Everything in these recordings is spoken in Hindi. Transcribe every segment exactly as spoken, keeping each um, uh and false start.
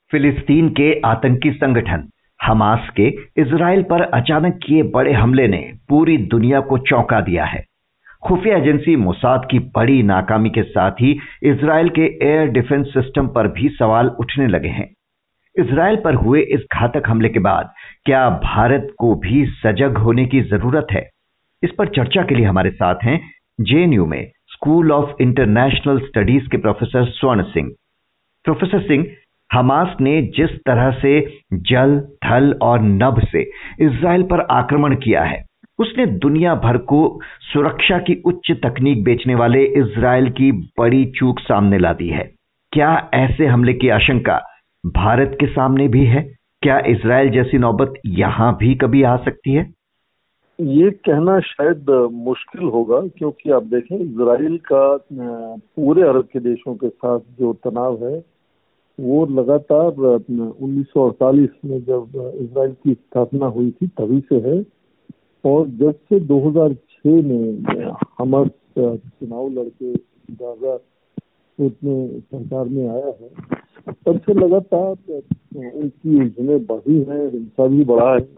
फिलिस्तीन के आतंकी संगठन हमास के इजराइल पर अचानक किए बड़े हमले ने पूरी दुनिया को चौंका दिया है। खुफिया एजेंसी मोसाद की बड़ी नाकामी के साथ ही इजराइल के एयर डिफेंस सिस्टम पर भी सवाल उठने लगे हैं। इजराइल पर हुए इस घातक हमले के बाद क्या भारत को भी सजग होने की जरूरत है? इस पर चर्चा के लिए हमारे साथ हैं जेएनयू में स्कूल ऑफ इंटरनेशनल स्टडीज के professor Swaran Singh. Professor Singh, Hamas ने जिस तरह से जल, थल और नभ से इजराइल पर आक्रमण किया है, उसने दुनिया भर को सुरक्षा की उच्च तकनीक बेचने वाले इजराइल की बड़ी चूक सामने ला दी है। क्या ऐसे हमले की आशंका भारत के सामने भी है? क्या इजराइल जैसी नौबत यहां भी कभी आ सकती है? ये कहना शायद मुश्किल होगा, क्योंकि आप देखें इजराइल का पूरे अरब के देशों के साथ जो तनाव है वो लगातार उन्नीस सौ अड़तालीस में जब इजराइल की स्थापना हुई थी तभी से है। और जब से दो हज़ार छह में हमास चुनाव लड़के गाजा में सरकार में आया है, तब से लगातार उनकी उलझनें बढ़ी हैं, हिंसा भी बढ़ा है।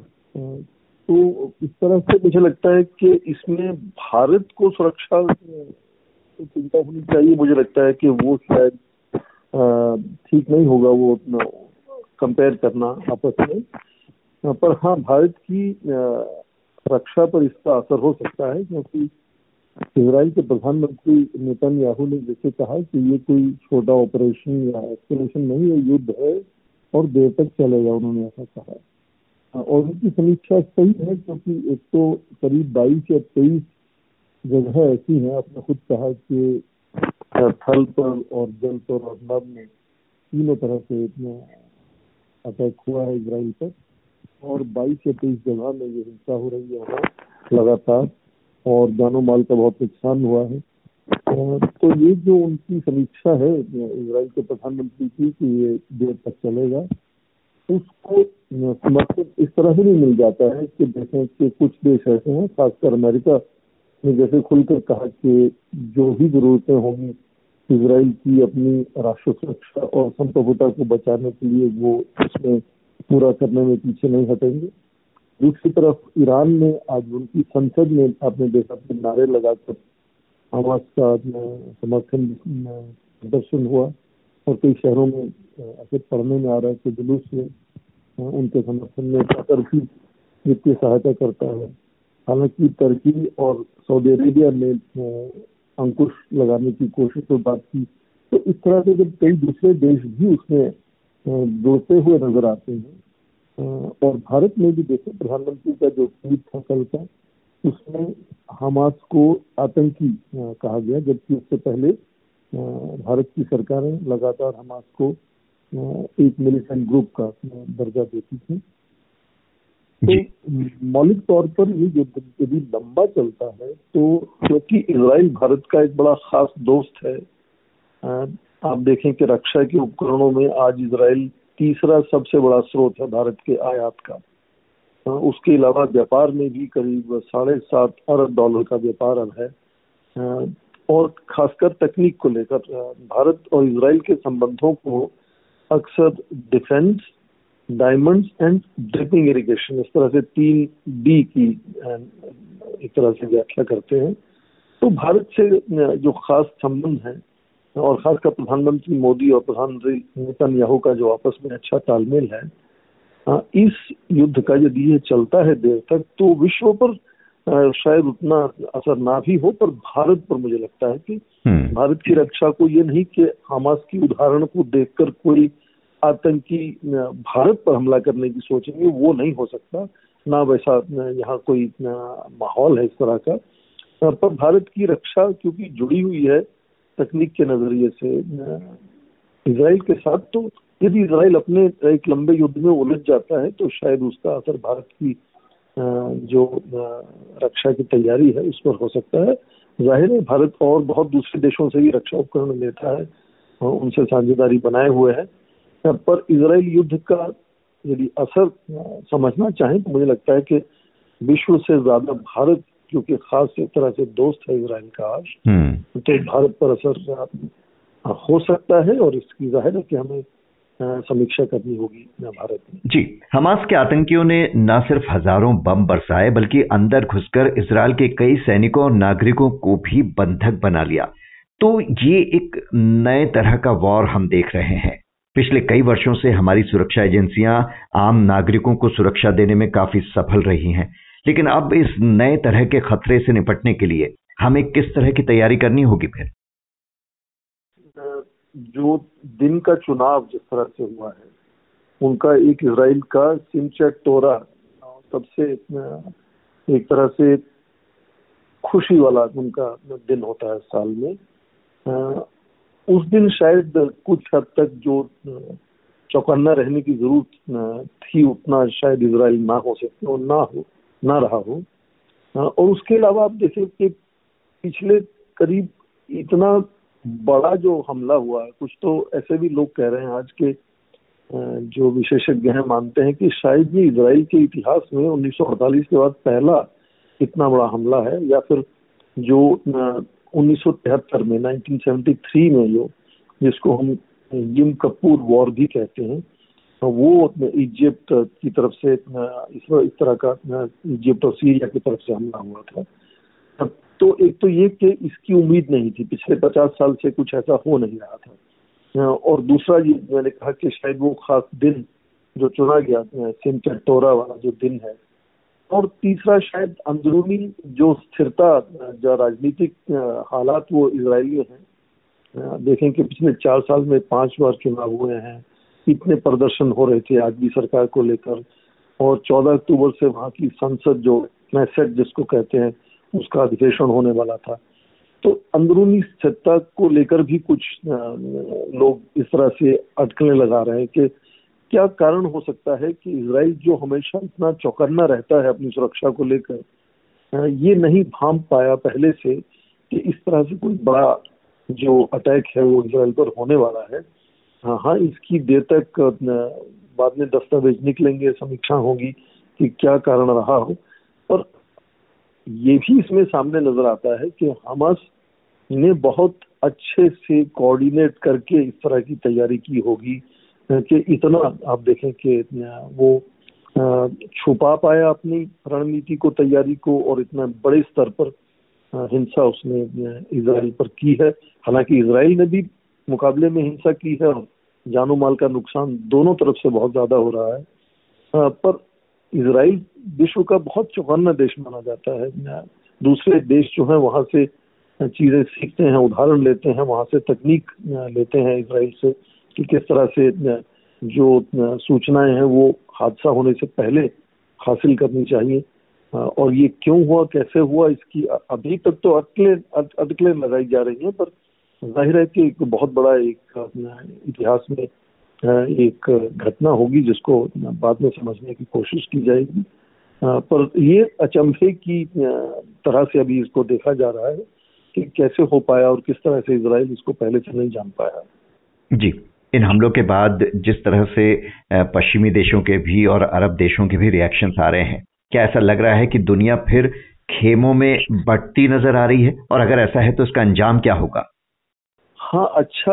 तो इस तरह से मुझे लगता है कि इसमें भारत को सुरक्षा की चिंता होनी चाहिए। मुझे लगता है कि वो शायद ठीक नहीं होगा वो कंपेयर करना आपस में, पर हाँ भारत की रक्षा पर इसका असर हो सकता है, क्योंकि इजराइल के प्रधानमंत्री नेतन्याहू ने जैसे कहा कि ये कोई छोटा ऑपरेशन या एस्केलेशन नहीं है, युद्ध है और देर तक चलेगा, उन्होंने ऐसा कहा। और उनकी समीक्षा सही है, क्योंकि एक तो करीब बाईस या तेईस जगह ऐसी हैं, आपने खुद कहा कि थल पर और जल पर और नभ में तीनों तरह से अटैक हुआ है इजराइल पर, और बाईस या तेईस जगह में ये हिंसा हो रही है वहाँ लगातार, और जानो माल का बहुत नुकसान हुआ है। तो ये जो उनकी समीक्षा है इजराइल के प्रधानमंत्री की कि ये देर तक चलेगा, उसको समर्थन इस तरह से नहीं मिल जाता है कि जैसे कि कुछ देश ऐसे हैं, खासकर अमेरिका ने जैसे खुलकर कहा कि जो भी जरूरतें होंगी इजराइल की अपनी राष्ट्र सुरक्षा और संप्रभुता को बचाने के लिए, वो उसमें पूरा करने में पीछे नहीं हटेंगे। दूसरी तरफ ईरान ने आज उनकी संसद में आपने देखा कि नारे लगाकर हमास का समर्थन प्रदर्शन हुआ, और कई शहरों में ऐसे पढ़ने में आ रहा है कि जुलूस में उनके समर्थन में कतर भी वित्तीय सहायता करता है। हालांकि तुर्की और सऊदी अरेबिया ने अंकुश लगाने की कोशिश और बात की, तो इस तरह से जब कई दूसरे देश भी उसमें जुड़ते हुए नजर आते हैं, और भारत में भी देखें प्रधानमंत्री का जो ट्वीट था कल का, उसमें हमास को आतंकी कहा गया, जबकि उससे पहले भारत की सरकारें लगातार हमास को एक मिलिटेंट ग्रुप का दर्जा देती थी। तो मौलिक तौर पर ये युद्ध यदि लंबा चलता है, तो क्योंकि इजराइल भारत का एक बड़ा खास दोस्त है, आप देखें कि रक्षा के उपकरणों में आज इजराइल तीसरा सबसे बड़ा स्रोत है भारत के आयात का। उसके अलावा व्यापार में भी करीब साढ़े सात अरब डॉलर का व्यापार अब है, और खासकर तकनीक को लेकर भारत और इजराइल के संबंधों को अक्सर defence, diamonds and dripping irrigation, इस तरह से तीन डी की एक तरह से व्याख्या करते हैं। तो भारत से जो खास संबंध है, और खासकर प्रधानमंत्री मोदी और प्रधानमंत्री नेतन्याहू का जो आपस में अच्छा तालमेल है, इस युद्ध का यदि ये चलता है देर तक, तो विश्व पर शायद उतना असर ना भी हो, पर भारत पर मुझे लगता है कि भारत की रक्षा को ये नहीं कि हमास की उदाहरण को देखकर कोई आतंकी भारत पर हमला करने की सोचेंगे, वो नहीं हो सकता, ना वैसा यहाँ कोई माहौल है इस तरह का। पर भारत की रक्षा क्योंकि जुड़ी हुई है तकनीक के नजरिए से इजराइल के साथ, तो यदि इजराइल अपने एक लंबे युद्ध में उलझ जाता है, तो शायद उसका असर भारत की जो रक्षा की तैयारी है उस पर हो सकता है। जाहिर है भारत और बहुत दूसरे देशों से भी रक्षा उपकरण लेता है, उनसे साझेदारी बनाए हुए है, पर इजराइल युद्ध का यदि असर समझना चाहें तो मुझे लगता है कि विश्व से ज्यादा भारत, क्योंकि खास एक तरह से दोस्त है इजराइल का आज, तो भारत पर असर हो सकता है, और इसकी जाहिर है कि हमें समीक्षा करनी होगी भारत में। जी, हमास के आतंकियों ने न सिर्फ हजारों बम बरसाए बल्कि अंदर घुसकर इजरायल के कई सैनिकों और नागरिकों को भी बंधक बना लिया। तो ये एक नए तरह का वॉर हम देख रहे हैं। पिछले कई वर्षों से हमारी सुरक्षा एजेंसियां आम नागरिकों को सुरक्षा देने में काफी सफल रही हैं, लेकिन अब इस नए तरह के खतरे से निपटने के लिए हमें किस तरह की तैयारी करनी होगी? फिर जो दिन का चुनाव जिस तरह से हुआ है, उनका एक इजराइल का सिमचट तोरा सबसे एक तरह से खुशी वाला उनका दिन होता है साल में। उस दिन शायद कुछ हद तक जो चौकन्ना रहने की जरूरत थी उतना शायद इजराइल ना हो सके और ना हो ना रहा हो। और उसके अलावा आप देखें कि पिछले करीब इतना बड़ा जो हमला हुआ, कुछ तो ऐसे भी लोग कह रहे हैं आज के जो विशेषज्ञ हैं मानते हैं कि शायद ये इजराइल के इतिहास में उन्नीस सौ अड़तालीस के बाद पहला इतना बड़ा हमला है, या फिर जो उन्नीस सौ तिहत्तर में उन्नीस सौ तिहत्तर में जो जिसको हम यम किपुर वॉर भी कहते हैं, वो इजिप्ट की तरफ से इस तरह का इजिप्ट और सीरिया की तरफ से हमला हुआ था। तो एक तो ये कि इसकी उम्मीद नहीं थी, पिछले पचास साल से कुछ ऐसा हो नहीं रहा था। और दूसरा ये मैंने कहा कि शायद वो खास दिन जो चुना गया सिमचट तोरा वाला जो दिन है। और तीसरा शायद अंदरूनी जो स्थिरता, जो राजनीतिक हालात वो इजराइल में हैं। देखें कि पिछले चार साल में पांच बार चुनाव हुए हैं, इतने प्रदर्शन हो रहे थे आज भी सरकार को लेकर, और चौदह अक्टूबर से वहाँ की संसद जो नेसेट जिसको कहते हैं उसका अधिवेशन होने वाला था। तो अंदरूनी स्थिरता को लेकर भी कुछ लोग इस तरह से अटकलें लगा रहे हैं कि क्या कारण हो सकता है कि इजराइल जो हमेशा इतना चौकन्ना रहता है अपनी सुरक्षा को लेकर, ये नहीं भांप पाया पहले से कि इस तरह से कोई बड़ा जो अटैक है वो इजराइल पर होने वाला है। हाँ हाँ इसकी देर तक बाद में दस्तावेज निकलेंगे, समीक्षा होगी कि क्या कारण रहा हो। और ये भी इसमें सामने नजर आता है कि हमास ने बहुत अच्छे से कोऑर्डिनेट करके इस तरह की तैयारी की होगी कि इतना आप देखें कि वो छुपा पाया अपनी रणनीति को, तैयारी को, और इतना बड़े स्तर पर हिंसा उसने इजराइल पर की है। हालांकि इजराइल ने भी मुकाबले में हिंसा की है और जानो माल का नुकसान दोनों तरफ से बहुत ज्यादा हो रहा है। पर इजराइल विश्व का बहुत चौकन्ना देश माना जाता है। दूसरे देश जो हैं वहाँ से चीजें सीखते हैं, उदाहरण लेते हैं, वहाँ से तकनीक लेते हैं इजराइल से कि किस तरह से जो सूचनाएं हैं वो हादसा होने से पहले हासिल करनी चाहिए। और ये क्यों हुआ, कैसे हुआ, इसकी अभी तक तो अटकलें अटकलें लगाई जा रही हैं, पर जाहिर है कि एक बहुत बड़ा एक इतिहास में एक घटना होगी जिसको बाद में समझने की कोशिश की जाएगी। पर ये अचंभे की तरह से अभी इसको देखा जा रहा है कि कैसे हो पाया और किस तरह से इजराइल इसको पहले से नहीं जान पाया। जी, इन हमलों के बाद जिस तरह से पश्चिमी देशों के भी और अरब देशों के भी रिएक्शंस आ रहे हैं, क्या ऐसा लग रहा है कि दुनिया फिर खेमों में बढ़ती नजर आ रही है? और अगर ऐसा है तो इसका अंजाम क्या होगा? हाँ, अच्छा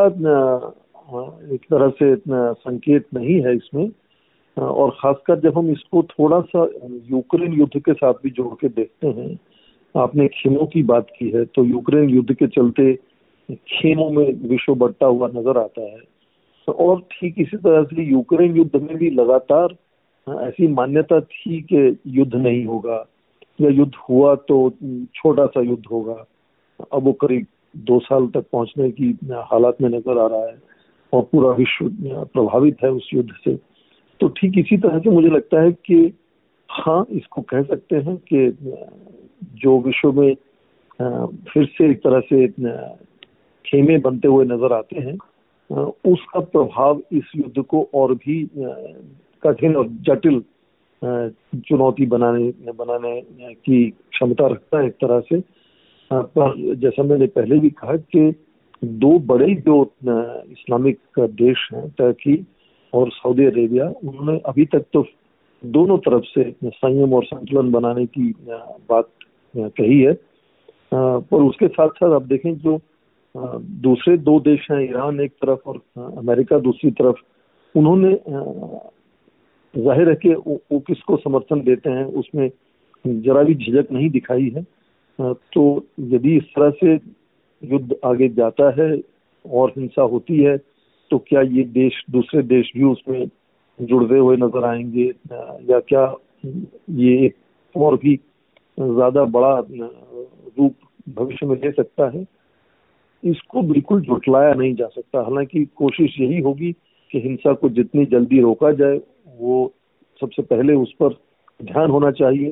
एक तरह से संकेत नहीं है इसमें। और खासकर जब हम इसको थोड़ा सा यूक्रेन युद्ध के साथ भी जोड़ के देखते हैं, आपने खेमों की बात की है, तो यूक्रेन युद्ध के चलते खेमों में विश्व बढ़ता हुआ नजर आता है। और ठीक इसी तरह से यूक्रेन युद्ध में भी लगातार ऐसी मान्यता थी कि युद्ध नहीं होगा, या युद्ध हुआ तो छोटा सा युद्ध होगा। अब वो करीब दो साल तक पहुंचने की हालात में नजर आ रहा है और पूरा विश्व प्रभावित है उस युद्ध से। तो ठीक इसी तरह से मुझे लगता है कि हाँ, इसको कह सकते हैं कि जो विश्व में फिर से एक तरह से खेमे बनते हुए नजर आते हैं, उसका प्रभाव इस युद्ध को और भी कठिन और जटिल चुनौती बनाने बनाने की क्षमता रखता है एक तरह से। पर जैसा मैंने पहले भी कहा कि दो बड़े जो इस्लामिक देश हैं, टर्की और सऊदी अरेबिया, उन्होंने अभी तक तो दोनों तरफ से संयम और संतुलन बनाने की बात कही है। पर उसके साथ साथ आप देखें जो दूसरे दो देश हैं, ईरान एक तरफ और अमेरिका दूसरी तरफ, उन्होंने जाहिर है कि वो किसको समर्थन देते हैं उसमें जरा भी झिझक नहीं दिखाई है। तो यदि इस तरह से युद्ध आगे जाता है और हिंसा होती है तो क्या ये देश दूसरे देश भी उसमें जुड़ते हुए नजर आएंगे या क्या ये एक और भी ज्यादा बड़ा रूप भविष्य में ले सकता है, इसको बिल्कुल झुटलाया नहीं जा सकता। हालांकि कोशिश यही होगी कि हिंसा को जितनी जल्दी रोका जाए, वो सबसे पहले उस पर ध्यान होना चाहिए।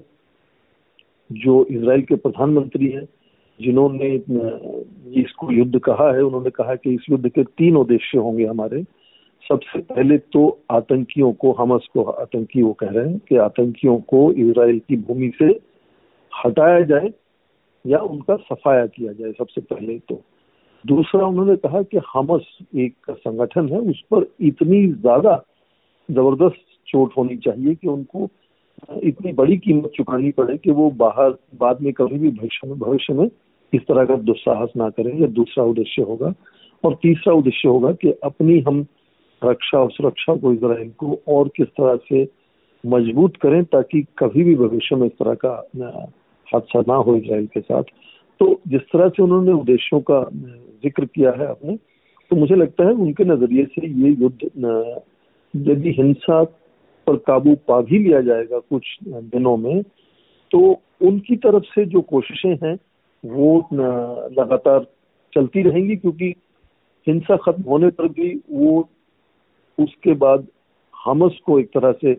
जो इजराइल के प्रधानमंत्री हैं जिन्होंने इसको युद्ध कहा है, उन्होंने कहा कि इस युद्ध के तीन उद्देश्य होंगे हमारे। सबसे पहले तो आतंकियों को, हमास को आतंकी वो कह रहे हैं कि आतंकियों को इजराइल की भूमि से हटाया जाए या उनका सफाया किया जाए सबसे पहले तो। दूसरा उन्होंने कहा कि हमास एक संगठन है, उस पर इतनी ज्यादा जबरदस्त चोट होनी चाहिए कि उनको इतनी बड़ी कीमत चुकानी पड़े कि वो बाहर बाद में कभी भी भविष्य में भविष्य में इस तरह का दुस्साहस ना करें। यह दूसरा उद्देश्य होगा। और तीसरा उद्देश्य होगा कि अपनी हम रक्षा और सुरक्षा को, इजराइल को और किस तरह से मजबूत करें ताकि कभी भी भविष्य में इस तरह का हादसा ना हो इजराइल के साथ। तो जिस तरह से उन्होंने उद्देश्यों का जिक्र किया है अपने, तो मुझे लगता है उनके नजरिए से ये युद्ध यदि हिंसा पर काबू पा भी लिया जाएगा कुछ दिनों में, तो उनकी तरफ से जो कोशिशें हैं वो लगातार चलती रहेंगी, क्योंकि हिंसा खत्म होने पर भी वो उसके बाद हमास को एक तरह से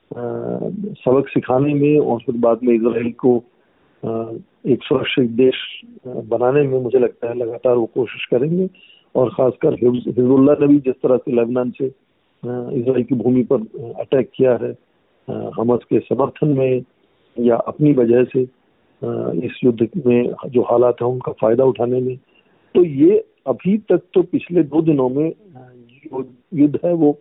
सबक सिखाने में और फिर बाद में इजराइल को एक सुरक्षित देश बनाने में मुझे लगता है लगातार वो कोशिश करेंगे। और खासकर हिजबुल्लाह ने भी जिस तरह से लेबनान से इजराइल की भूमि पर अटैक किया है हमास के समर्थन में या अपनी वजह से इस युद्ध में जो हालात हैं उनका फायदा उठाने में, तो ये अभी तक तो पिछले दो दिनों में जो युद्ध है वो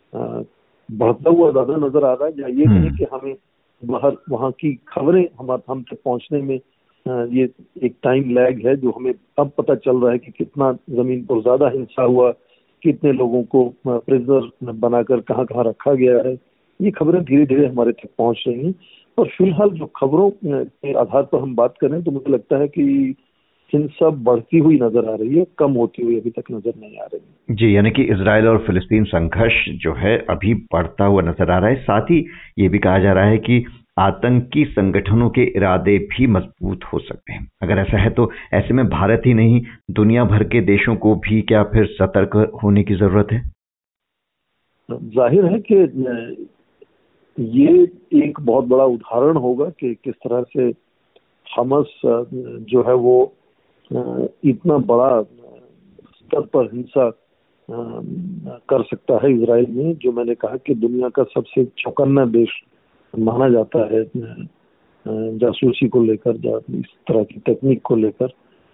बढ़ता हुआ ज्यादा नजर आ रहा है। या ये नहीं कि हमें बाहर वहाँ की खबरें हम हम तक पहुंचने में ये एक टाइम लैग है, जो हमें अब पता चल रहा है कि कितना जमीन पर ज्यादा हिंसा हुआ, कितने लोगों को प्रिजनर बनाकर कहाँ कहाँ रखा गया है। ये खबरें धीरे धीरे हमारे तक पहुंच रही हैं। और फिलहाल जो खबरों के आधार पर हम बात करें तो मुझे लगता है कि हिंसा बढ़ती हुई नजर आ रही है, कम होती हुई अभी तक नजर नहीं आ रही। जी, यानी कि इजराइल और फिलिस्तीन संघर्ष जो है अभी बढ़ता हुआ नजर आ रहा है। साथ ही ये भी कहा जा रहा है कि आतंकी संगठनों के इरादे भी मजबूत हो सकते हैं। अगर ऐसा है तो ऐसे में भारत ही नहीं दुनिया भर के देशों को भी क्या फिर सतर्क होने की जरूरत है? जाहिर है कि ये एक बहुत बड़ा उदाहरण होगा कि किस तरह से हमास जो है वो इतना बड़ा स्तर पर हिंसा कर सकता है इजराइल में, जो मैंने कहा कि दुनिया का सबसे चौकन्ना देश माना जाता है जासूसी को लेकर, इस तरह की टेक्निक को लेकर।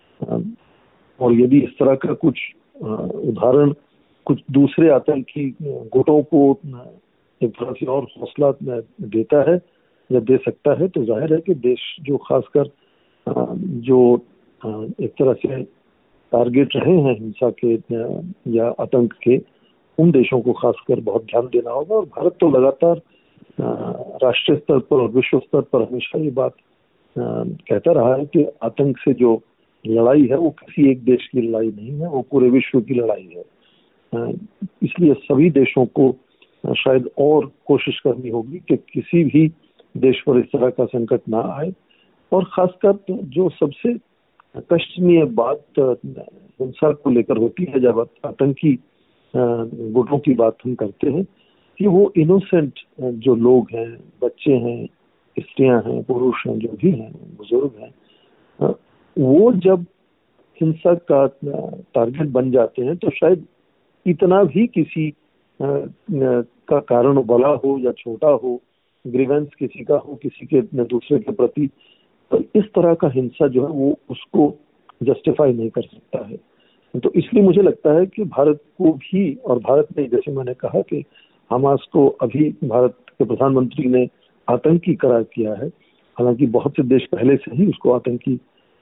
और यदि इस तरह का कुछ उदाहरण कुछ दूसरे आतंकी गुटों को एक तरह से और हौसला देता है या दे सकता है, तो जाहिर है कि देश जो खासकर जो एक तरह से टारगेट रहे हैं हिंसा के या आतंक के, उन देशों को खासकर बहुत ध्यान देना होगा। और भारत तो लगातार राष्ट्रीय स्तर पर और विश्व स्तर पर हमेशा ये बात कहता रहा है कि आतंक से जो लड़ाई है वो किसी एक देश की लड़ाई नहीं है, वो पूरे विश्व की लड़ाई है। इसलिए सभी देशों को शायद और कोशिश करनी होगी कि किसी भी देश पर इस तरह का संकट ना आए। और खासकर जो सबसे कष्टनीय बात हिंसा को लेकर होती है, जब आतंकी गुटों की बात हम करते हैं, कि वो इनोसेंट जो लोग हैं, बच्चे हैं, स्त्रियां हैं, पुरुष हैं, जो भी हैं, बुजुर्ग हैं, वो जब हिंसा का टारगेट बन जाते हैं तो शायद इतना भी किसी का कारण बड़ा हो या छोटा हो, ग्रीवेंस किसी का हो किसी के दूसरे के प्रति, तो इस तरह का हिंसा जो है वो उसको जस्टिफाई नहीं कर सकता है। तो इसलिए मुझे लगता है कि भारत को भी, और भारत ने, जैसे मैंने कहा कि हमास को अभी भारत के प्रधानमंत्री ने आतंकी करार किया है, हालांकि बहुत से देश पहले से ही उसको आतंकी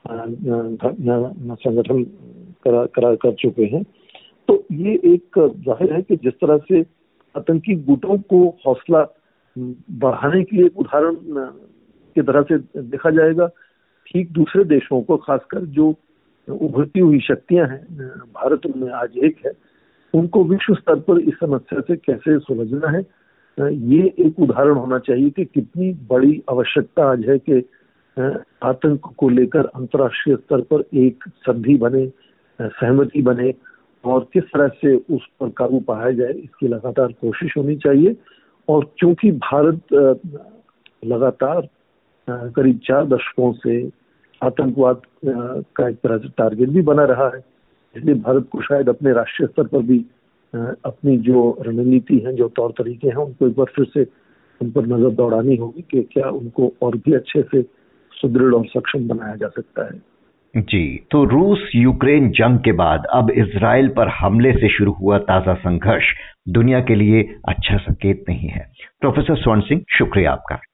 संगठन करार करार कर चुके हैं। तो ये एक जाहिर है कि जिस तरह से आतंकी गुटों को हौसला बढ़ाने के लिए एक उदाहरण की तरह से देखा जाएगा। ठीक दूसरे देशों को, खासकर जो उभरती हुई शक्तियां हैं, भारत में आज एक है, उनको विश्व स्तर पर इस समस्या से कैसे सुलझना है, ये एक उदाहरण होना चाहिए कि कितनी बड़ी आवश्यकता आज है कि आतंक को लेकर अंतर्राष्ट्रीय स्तर पर एक संधि बने, सहमति बने और किस तरह से उस पर काबू पाया जाए, इसकी लगातार कोशिश होनी चाहिए। और क्योंकि भारत लगातार करीब चार दशकों से आतंकवाद का एक तरह से टारगेट भी बना रहा है, इसलिए भारत को शायद अपने राष्ट्रीय स्तर पर भी अपनी जो रणनीति है, जो तौर तरीके हैं, उनको एक बार फिर से उन पर नजर दौड़ानी होगी कि क्या उनको और भी अच्छे से सुदृढ़ और सक्षम बनाया जा सकता है। जी, तो रूस यूक्रेन जंग के बाद अब इजराइल पर हमले से शुरू हुआ ताजा संघर्ष दुनिया के लिए अच्छा संकेत नहीं है। प्रोफेसर स्वर्ण सिंह, शुक्रिया आपका।